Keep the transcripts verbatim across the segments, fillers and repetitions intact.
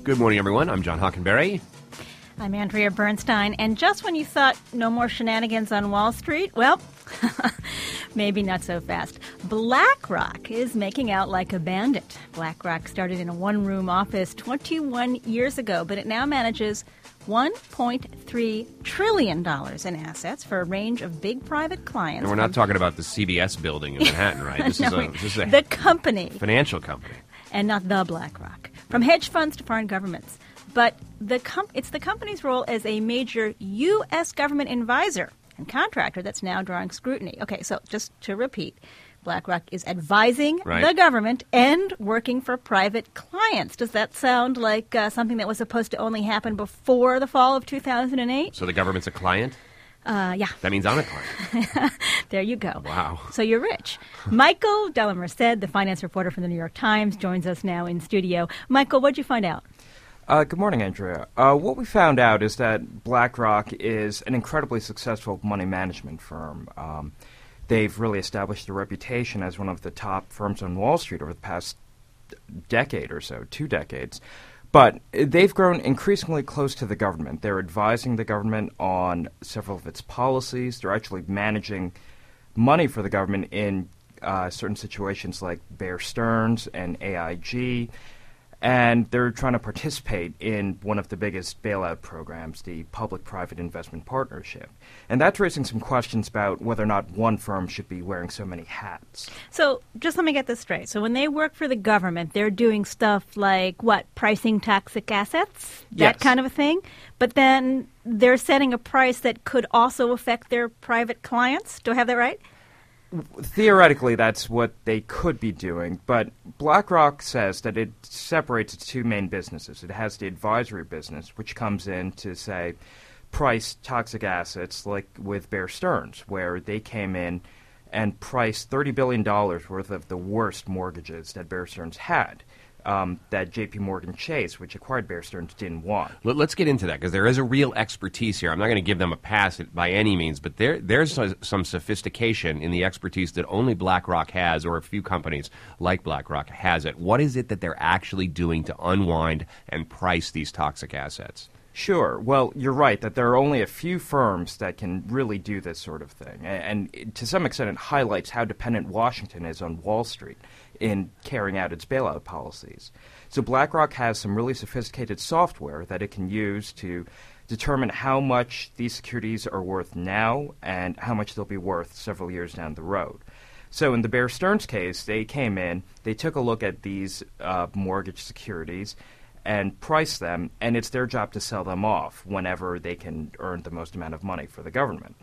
Good morning, everyone. I'm John Hockenberry. I'm Andrea Bernstein. And just when you thought no more shenanigans on Wall Street, well, maybe not so fast. BlackRock is making out like a bandit. BlackRock started in a one-room office twenty-one years ago, but it now manages one point three trillion dollars in assets for a range of big private clients. And we're not talking about the C B S building in Manhattan, right? This, no, is, a, this is a the company. Financial company. And not the BlackRock. From hedge funds to foreign governments. But the com- it's the company's role as a major U S government advisor and contractor that's now drawing scrutiny. Okay, so just to repeat, BlackRock is advising right. the government and working for private clients. Does that sound like uh, something that was supposed to only happen before the fall of two thousand eight? So the government's a client? Uh, yeah. That means I'm a client. There you go. Wow. So you're rich. Michael Delamerced, the finance reporter from the New York Times, joins us now in studio. Michael, what'd you find out? Uh, good morning, Andrea. Uh, what we found out is that BlackRock is an incredibly successful money management firm. Um, they've really established a reputation as one of the top firms on Wall Street over the past decade or so, two decades. But they've grown increasingly close to the government. They're advising the government on several of its policies. They're actually managing money for the government in uh, certain situations like Bear Stearns and A I G. And they're trying to participate in one of the biggest bailout programs, the Public-Private Investment Partnership. And that's raising some questions about whether or not one firm should be wearing so many hats. So just let me get this straight. So when they work for the government, they're doing stuff like, what, pricing toxic assets? That Yes. kind of a thing? But then they're setting a price that could also affect their private clients? Do I have that right? Theoretically, that's what they could be doing, but BlackRock says that it separates its two main businesses. It has the advisory business, which comes in to, say, price toxic assets, like with Bear Stearns, where they came in and priced thirty billion dollars worth of the worst mortgages that Bear Stearns had. Um, that J P. Morgan Chase, which acquired Bear Stearns, didn't want. Let, let's get into that, because there is a real expertise here. I'm not going to give them a pass by any means, but there there's some sophistication in the expertise that only BlackRock has, or a few companies like BlackRock has it. What is it that they're actually doing to unwind and price these toxic assets? Sure. Well, you're right that there are only a few firms that can really do this sort of thing. And, and to some extent, it highlights how dependent Washington is on Wall Street in carrying out its bailout policies. So BlackRock has some really sophisticated software that it can use to determine how much these securities are worth now and how much they'll be worth several years down the road. So in the Bear Stearns case, they came in, they took a look at these uh, mortgage securities and price them, and it's their job to sell them off whenever they can earn the most amount of money for the government.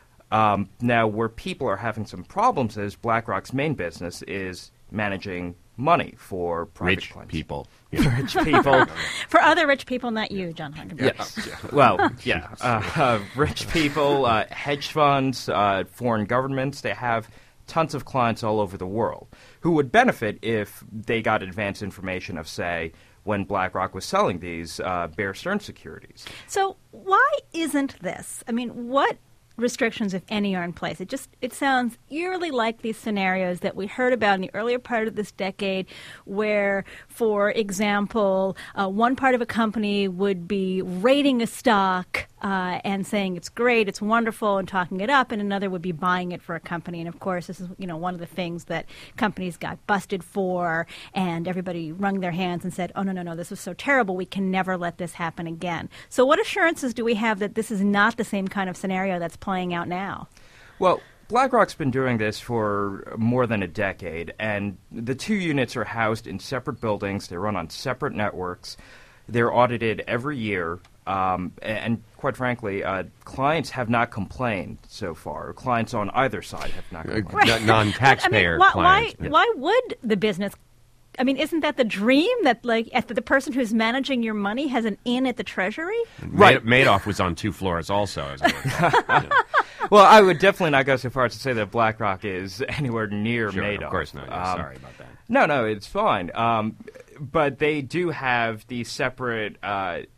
Um, now, where people are having some problems is BlackRock's main business is managing money for private Rich clients. people. Rich people. For other rich people, not you, John Hockenberry. Yes. Well, yeah. Uh, uh, rich people, uh, hedge funds, uh, foreign governments, they have tons of clients all over the world who would benefit if they got advance information of, say, when BlackRock was selling these uh, Bear Stearns securities. So why isn't this? I mean, what restrictions, if any, are in place? It just it sounds eerily like these scenarios that we heard about in the earlier part of this decade where, for example, uh, one part of a company would be rating a stock uh, and saying it's great, it's wonderful, and talking it up, and another would be buying it for a company. And, of course, this is you know one of the things that companies got busted for, and everybody wrung their hands and said, oh, no, no, no, this is so terrible, we can never let this happen again. So what assurances do we have that this is not the same kind of scenario that's playing out now? Well, BlackRock's been doing this for more than a decade, and the two units are housed in separate buildings. They run on separate networks. They're audited every year, um, and quite frankly, uh, clients have not complained so far. Clients on either side have not complained. Right. Non-taxpayer I mean, why, clients. Why, why would the business... I mean, isn't that the dream that, like, at the person who's managing your money has an in at the Treasury? Right. Madoff was on two floors also. As yeah. Well, I would definitely not go so far as to say that BlackRock is anywhere near sure, Madoff. Of course not. Yeah, Um, sorry about that. No, no, it's fine. Um, but they do have these separate uh,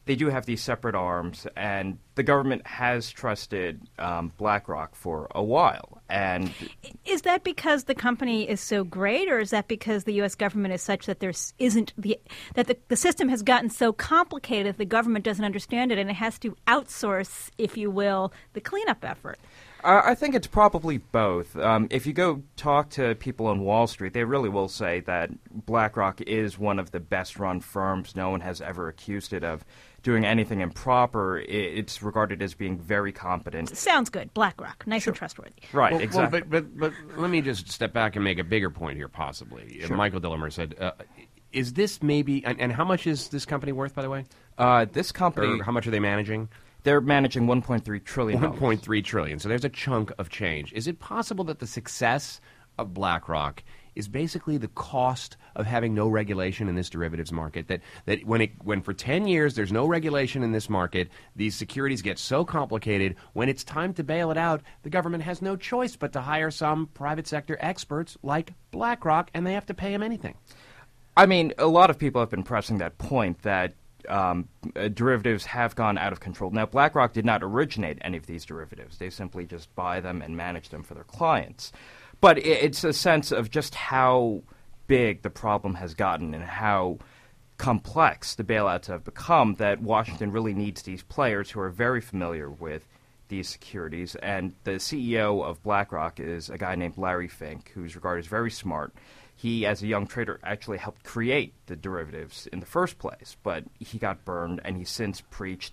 they do have these separate arms, and the government has trusted um, BlackRock for a while. And is that because the company is so great, or is that because the U S government is such that there isn't the that the, the system has gotten so complicated that the government doesn't understand it and it has to outsource, if you will, the cleanup effort? Uh, I think it's probably both. Um, if you go talk to people on Wall Street, they really will say that BlackRock is one of the best-run firms. No one has ever accused it of doing anything improper. It's regarded as being very competent. Sounds good. BlackRock. Nice sure. and trustworthy. Right, well, exactly. Well, but, but, but let me just step back and make a bigger point here, possibly. Sure. Michael Dillimer said, uh, is this maybe, and, and how much is this company worth, by the way? Uh, this company... Or how much are they managing? They're managing one point three trillion dollars. one point three trillion dollars. So there's a chunk of change. Is it possible that the success of BlackRock is basically the cost of having no regulation in this derivatives market? That that when it when for ten years there's no regulation in this market, these securities get so complicated, when it's time to bail it out, the government has no choice but to hire some private sector experts like BlackRock, and they have to pay them anything. I mean, a lot of people have been pressing that point that Um, uh, derivatives have gone out of control. Now, BlackRock did not originate any of these derivatives. They simply just buy them and manage them for their clients. But it, it's a sense of just how big the problem has gotten and how complex the bailouts have become that Washington really needs these players who are very familiar with these securities. And the C E O of BlackRock is a guy named Larry Fink, who's regarded as very smart. He, as a young trader, actually helped create the derivatives in the first place, but he got burned, and he's since preached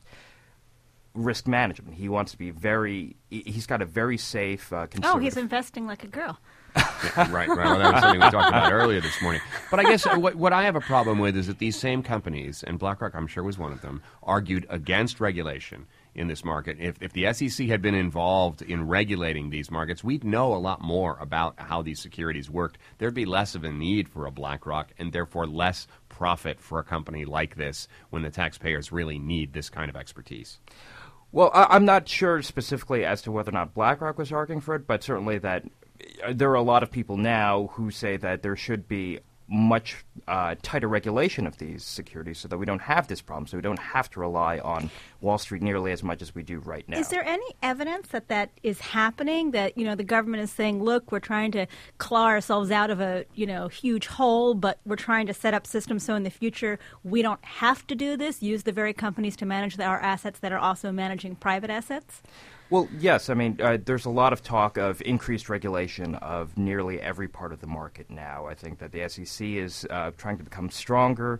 risk management. He wants to be very – he's got a very safe uh, conservative – Oh, he's investing like a girl. Yeah, right, right. Well, that was something we talked about earlier this morning. But I guess what, what I have a problem with is that these same companies, and BlackRock I'm sure was one of them, argued against regulation in this market. If, if the S E C had been involved in regulating these markets, we'd know a lot more about how these securities worked. There'd be less of a need for a BlackRock and therefore less profit for a company like this when the taxpayers really need this kind of expertise. Well, I, I'm not sure specifically as to whether or not BlackRock was arguing for it, but certainly that there are a lot of people now who say that there should be much uh, tighter regulation of these securities so that we don't have this problem, so we don't have to rely on Wall Street nearly as much as we do right now. Is there any evidence that that is happening, that, you know, the government is saying, look, we're trying to claw ourselves out of a, you know, huge hole, but we're trying to set up systems so in the future we don't have to do this, use the very companies to manage our assets that are also managing private assets? Well, yes. I mean, uh, there's a lot of talk of increased regulation of nearly every part of the market now. I think that the S E C is uh, trying to become stronger.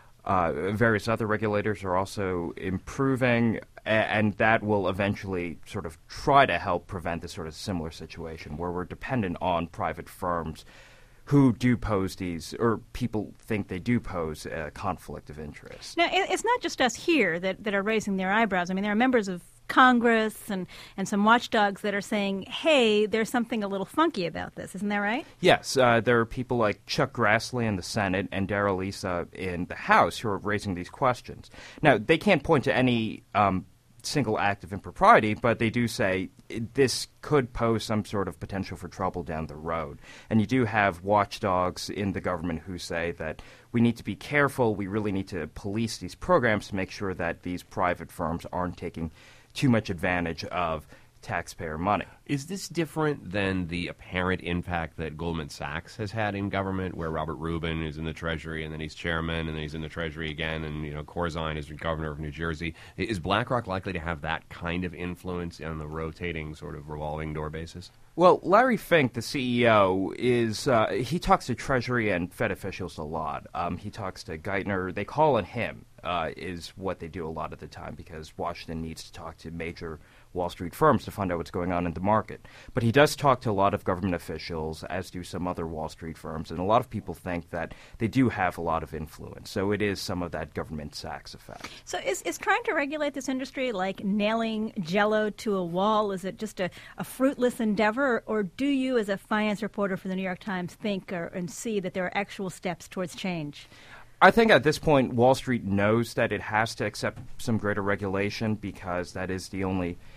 Uh, various other regulators are also improving, a- and that will eventually sort of try to help prevent this sort of similar situation where we're dependent on private firms who do pose these, or people think they do pose a conflict of interest. Now, it- it's not just us here that, that are raising their eyebrows. I mean, there are members of Congress and, and some watchdogs that are saying, hey, there's something a little funky about this. Isn't that right? Yes. Uh, there are people like Chuck Grassley in the Senate and Darrell Issa in the House who are raising these questions. Now, they can't point to any um, single act of impropriety, but they do say this could pose some sort of potential for trouble down the road. And you do have watchdogs in the government who say that we need to be careful, we really need to police these programs to make sure that these private firms aren't taking too much advantage of taxpayer money. Is this different than the apparent impact that Goldman Sachs has had in government, where Robert Rubin is in the Treasury and then he's chairman and then he's in the Treasury again, and you know Corzine is governor of New Jersey? Is BlackRock likely to have that kind of influence on the rotating sort of revolving door basis? Well, Larry Fink, the C E O, is uh, he talks to Treasury and Fed officials a lot. Um, he talks to Geithner. They call on him, uh, is what they do a lot of the time, because Washington needs to talk to major Wall Street firms to find out what's going on in the market. But he does talk to a lot of government officials, as do some other Wall Street firms, and a lot of people think that they do have a lot of influence. So it is some of that government Sachs effect. So is, is trying to regulate this industry like nailing Jell-O to a wall? Is it just a, a fruitless endeavor? Or, or do you, as a finance reporter for the New York Times, think or, and see that there are actual steps towards change? I think at this point, Wall Street knows that it has to accept some greater regulation, because that is the only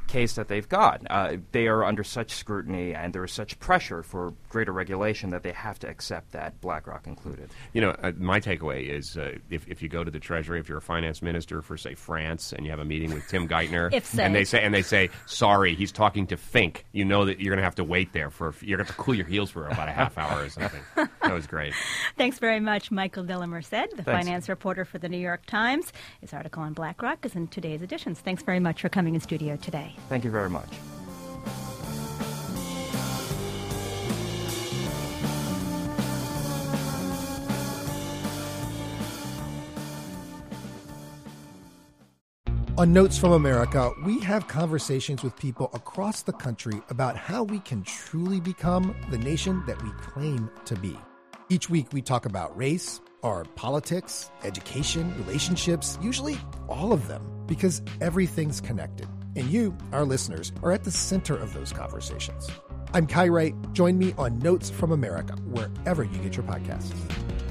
case that they've got. Uh, they are under such scrutiny and there is such pressure for greater regulation that they have to accept that, BlackRock included. You know, uh, my takeaway is uh, if, if you go to the Treasury, if you're a finance minister for, say, France, and you have a meeting with Tim Geithner, if so. and they say, and they say, sorry, he's talking to Fink, you know that you're going to have to wait there for, a, you're going to have to cool your heels for about a half hour or something. That was great. Thanks very much, Michael de la Merced, the Thanks. finance reporter for the New York Times. His article on BlackRock is in today's editions. Thanks very much for coming in studio today. Thank you very much. On Notes from America, we have conversations with people across the country about how we can truly become the nation that we claim to be. Each week we talk about race, our politics, education, relationships, usually all of them, because everything's connected. And you, our listeners, are at the center of those conversations. I'm Kai Wright. Join me on Notes from America, wherever you get your podcasts.